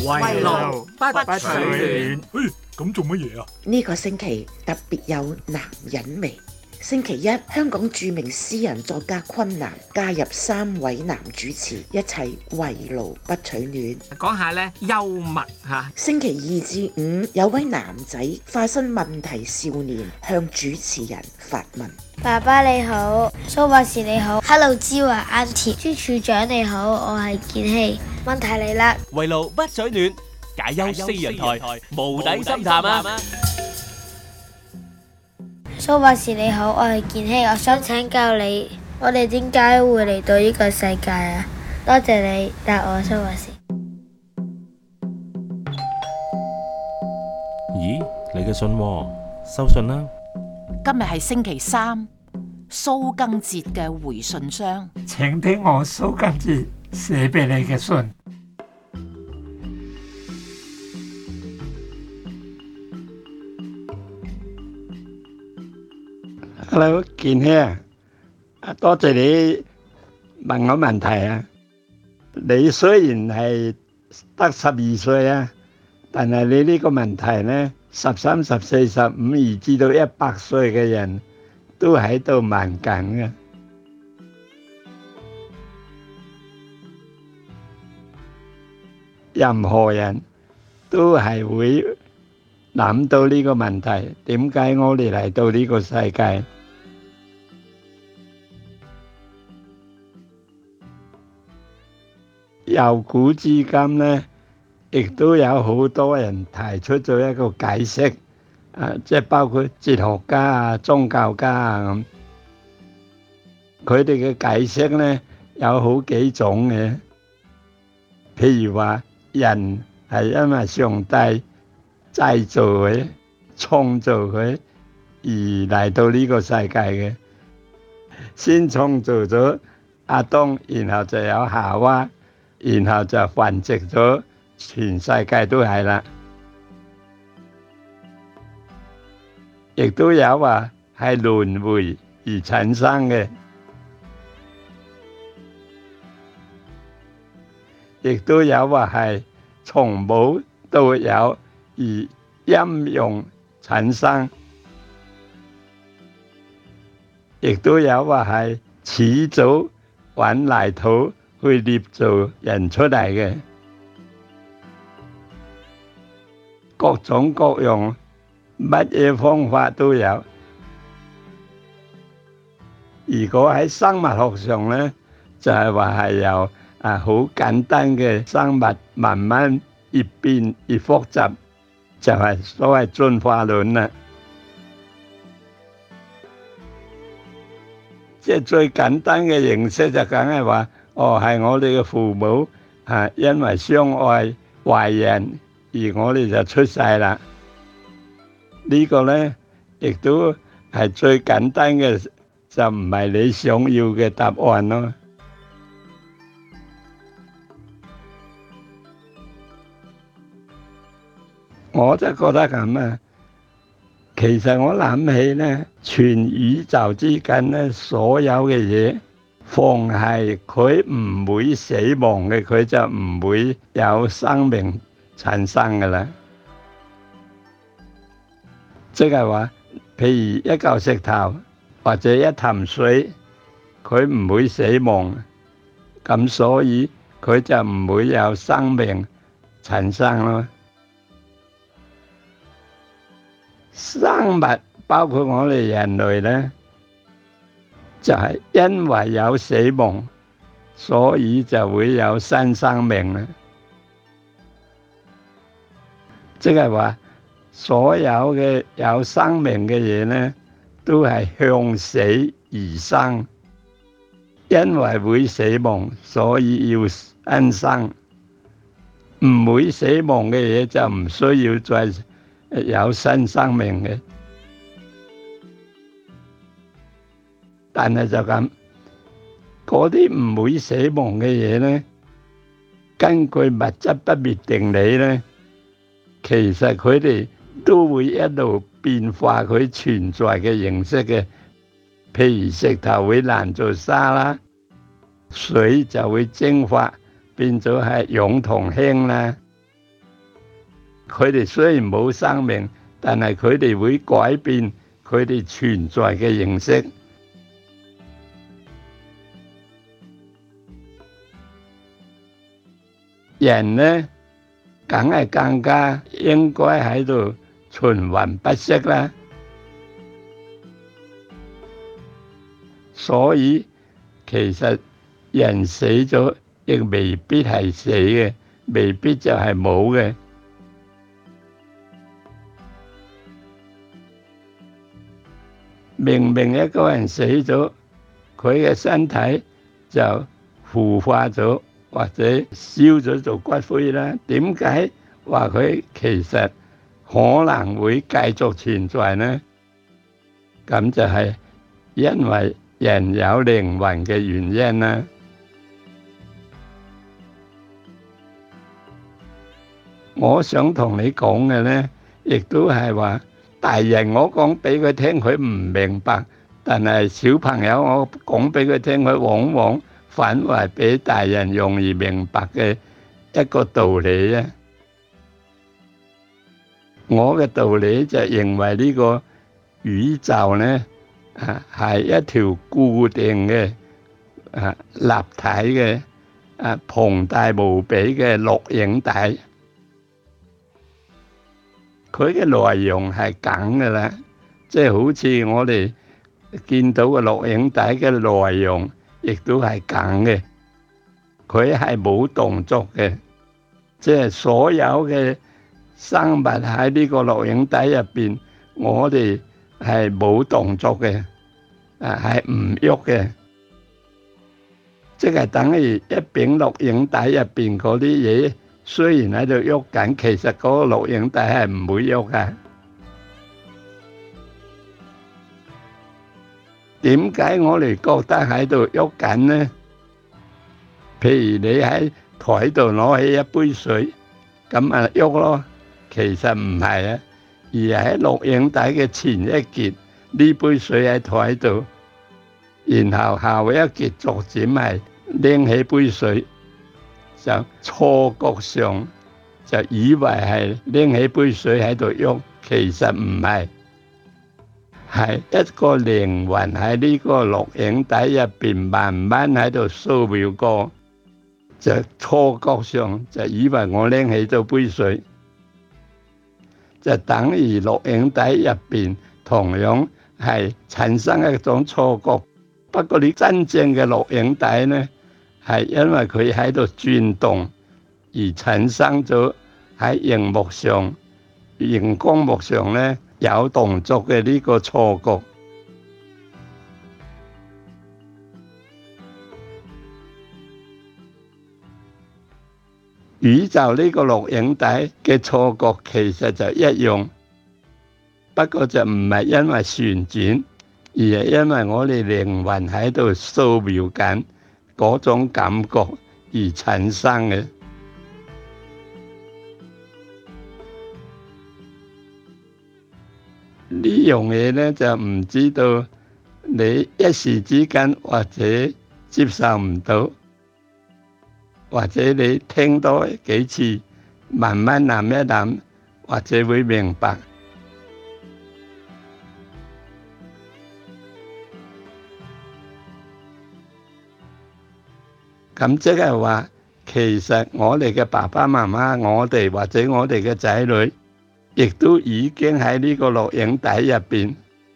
圍爐不取暖。 咁做乜嘢啊？ 呢個星期特別有男人味。星期一，香港著名詩人作家昆南加入3位男主持，一齊圍爐不取暖。 講下咧幽默嚇。 星期二至五，有位男仔化身問題少年，向主持人發問。 爸爸你好，蘇博士你好 ，Hello 芝華 Auntie，朱處長你好，我係健希。問題嚟啦， 圍爐不取暖，解憂四人台，無底深談啊！ 蘇博士你好，我係健希，我想請教你，我哋點解會嚟到呢個世界啊？多謝你答我，蘇博士。 咦，你嘅信喎，收信啦。 今日係星期三，蘇賡哲嘅回信箱， 請聽我蘇賡哲寫俾你嘅信。Hello， 健希啊，多謝你問我問題啊。你雖然係得12歲啊，但係你呢個問題呢，13、14、15以至到100歲嘅人都喺度問緊嘅。任何人都係會諗到呢個問題，點解我哋嚟到呢個世界？由古至今呢，亦都有好多人提出咗一個解釋，即係包括哲學家啊、宗教家啊咁，佢哋嘅解釋呢有好幾種嘅。譬如話，人係因為上帝製造佢、創造佢而嚟到呢個世界嘅，先創造咗亞當，然後就有夏娃。然後就繁殖咗，全世界都係啦。亦都有話係輪迴而產生嘅，亦都有話係從冇到有而陰陽產生，亦都有話係始祖揾泥土去捏造人出嚟嘅，各種各樣，乜嘢方法都有。如果喺生物學上呢，就係話係由好簡單嘅生物慢慢越變越複雜，就係所謂進化論啦。即係最簡單嘅形式就梗係話，係我哋嘅父母因為相愛懷孕而我哋就出世啦。呢個呢，亦都係最簡單嘅，就唔係你想要嘅答案咯。我就覺得咁啊，其實我諗起呢，全宇宙之間呢，所有嘅嘢，凡係佢唔會死亡嘅，佢就唔會有生命產生噶啦。即係話，譬如一嚿石頭或者一潭水，佢唔會死亡，咁所以佢就唔會有生命產生咯。生物包括我哋人類呢，就係因為有死亡，所以就會有新生命啦。即係話，所有嘅有生命嘅嘢呢，都係向死而生，因為會死亡，所以要新生。唔會死亡嘅嘢就唔需要再有新生命嘅。但係就咁，嗰啲唔會死亡嘅嘢呢，根據物質不滅定理呢，其實佢哋都會一路變化佢存在嘅形式嘅。譬如石頭會爛做沙啦，水就會蒸發變咗係氧同氫啦， 佢哋雖然冇生命，但係佢哋會改變佢哋存在嘅形式。人呢，梗係更加應該喺度循環不息啦。所以其實人死咗亦未必係死嘅，未必就係冇嘅。明明一個人死咗，佢嘅身體就腐化咗，或者燒咗做骨灰啦。點解話佢其實可能會繼續存在呢？咁就係因為人有靈魂嘅原因啦。我想同你講嘅呢，亦都係話大人我講俾佢聽，佢唔明白；但係小朋友我講俾佢聽，佢往往反為比大人容易明白嘅一個道理啊！我嘅道理就認為呢個宇宙呢，係一條固定嘅立體嘅龐大無比嘅錄影帶，佢嘅內容係梗㗎啦，即係好似我哋見到嘅錄影帶嘅內容，亦都係梗嘅。佢係冇動作嘅，即係所有嘅生物喺呢個錄影帶入邊，我哋係冇動作嘅，係唔喐嘅，即係等於一柄錄影帶入邊嗰啲嘢，雖然喺度喐緊，其實嗰個錄影帶係唔會喐㗎。點解我哋覺得喺度喐緊呢？譬如你喺台度攞起一杯水，咁咪喐咯。其實唔係啊，而係喺錄影帶嘅前一節，呢杯水喺台度，然後後一節逐漸係拎起杯水，就錯覺上就以為係拎起杯水喺度喐，其實唔係，係一個靈魂喺呢個錄影帶入邊慢慢喺度掃描過，就錯覺上就以為我拎起咗杯水。就等於錄影帶入邊同樣係產生一種錯覺，不過你真正嘅錄影帶呢，係因為佢喺度轉動而產生咗喺熒幕上、熒光幕上呢有動作嘅呢個錯覺。宇宙呢個錄影帶嘅錯覺其實就一樣，不過就唔係因為旋轉，而係因為我哋靈魂喺度掃描緊嗰種感覺而產生嘅。呢樣嘢呢，就唔知道你一時之間或者接受唔到，或者你聽多幾次，慢慢諗一諗，或者會明白。咁即係話，其實我哋嘅爸爸媽媽，我哋或者我哋嘅仔女，亦都已經喺呢個錄影帶入邊。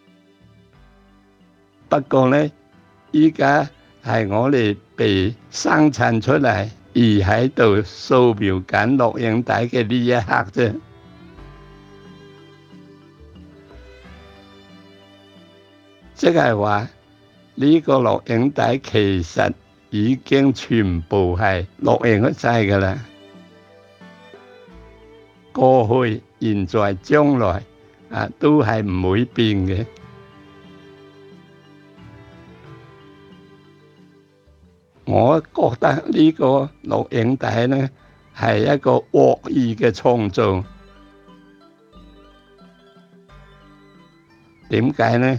不過呢，依家係我哋被生產出嚟，而喺度掃描緊錄影帶嘅呢一刻啫，即係話呢個錄影帶其實已經全部係錄影晒㗎喇，過去、現在、將來都係唔會變嘅。我覺得呢個錄影帶呢係一個惡意嘅創造。點解呢？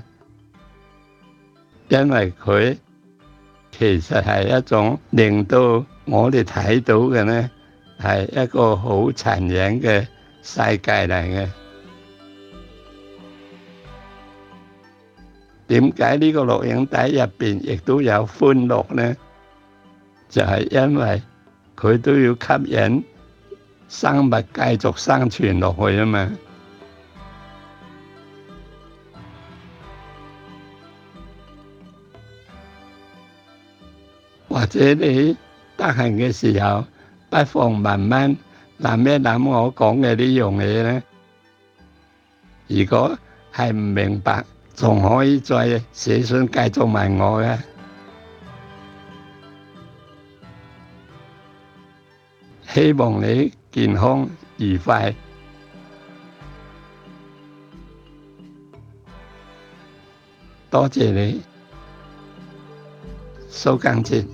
因為佢其實係一種令到我哋睇到嘅呢係一個好殘忍嘅世界嚟嘅。點解呢個錄影帶入邊亦都有歡樂呢？就係因為佢都要吸引生物繼續生存落去啊嘛。或者你得閒嘅時候，不妨慢慢諗一諗我講嘅呢樣嘢咧。如果係唔明白，仲可以再寫信繼續問我嘅。希望你健康愉快。多謝你，蘇賡哲。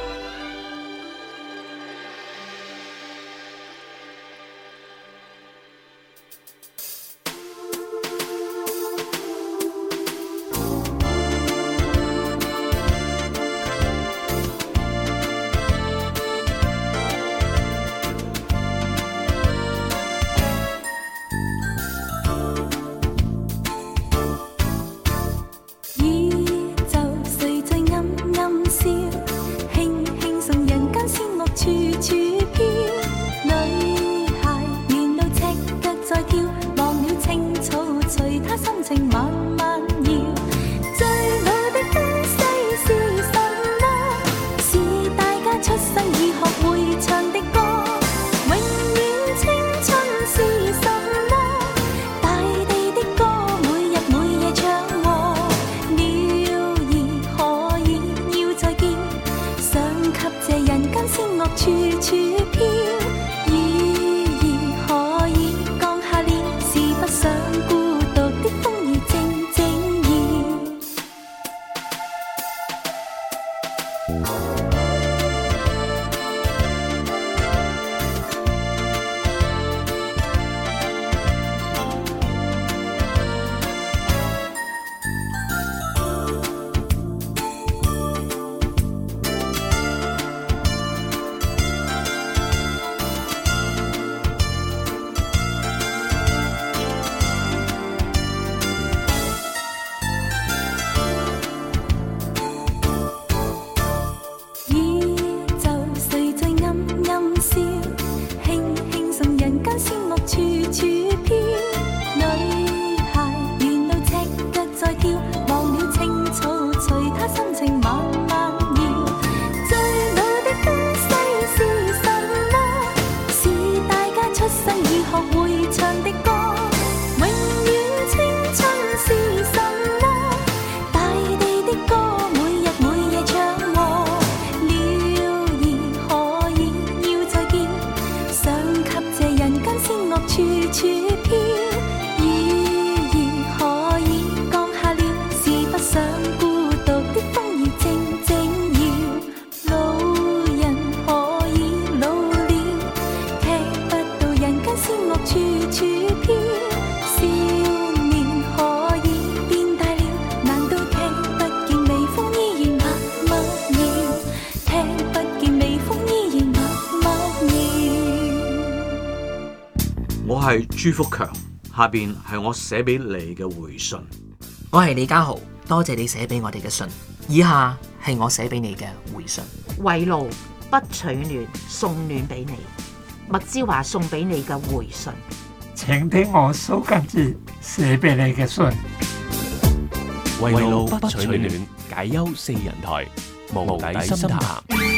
我係朱福強，下邊係我寫俾你嘅回信。 我係李家豪，多謝你寫俾我哋嘅信。以下係我寫俾你嘅回信。 圍爐不取暖，送暖俾你。麥之華送俾你嘅回信。 請聽我蘇賡哲寫俾你嘅信。 圍爐不取暖，解憂四人台，無底深談。